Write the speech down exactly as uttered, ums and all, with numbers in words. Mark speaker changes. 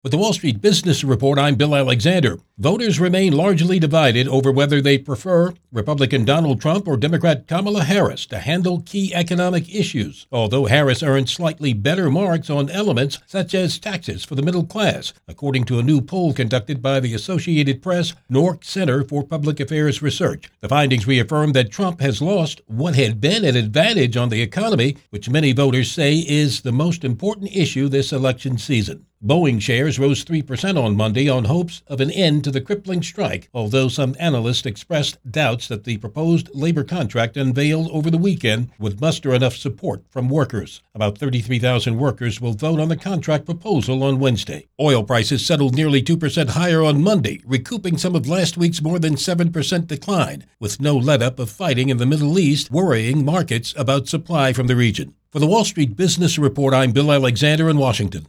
Speaker 1: With the Wall Street Business Report, I'm Bill Alexander. Voters remain largely divided over whether they prefer Republican Donald Trump or Democrat Kamala Harris to handle key economic issues, although Harris earned slightly better marks on elements such as taxes for the middle class, according to a new poll conducted by the Associated Press Nork Center for Public Affairs Research. The findings reaffirm that Trump has lost what had been an advantage on the economy, which many voters say is the most important issue this election season. Boeing shares rose three percent on Monday on hopes of an end to the crippling strike, although some analysts expressed doubts that the proposed labor contract unveiled over the weekend would muster enough support from workers. About thirty-three thousand workers will vote on the contract proposal on Wednesday. Oil prices settled nearly two percent higher on Monday, recouping some of last week's more than seven percent decline, with no let-up of fighting in the Middle East worrying markets about supply from the region. For the Wall Street Business Report, I'm Bill Alexander in Washington.